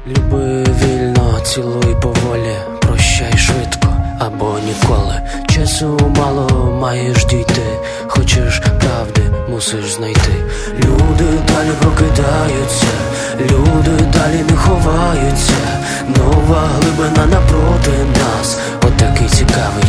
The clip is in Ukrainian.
Люби вільно, цілуй поволі, прощай швидко або ніколи. Часу мало, маєш дійти, хочеш правди, мусиш знайти. Люди далі прокидаються, люди далі не ховаються. Нова глибина напроти нас, отакий цікавий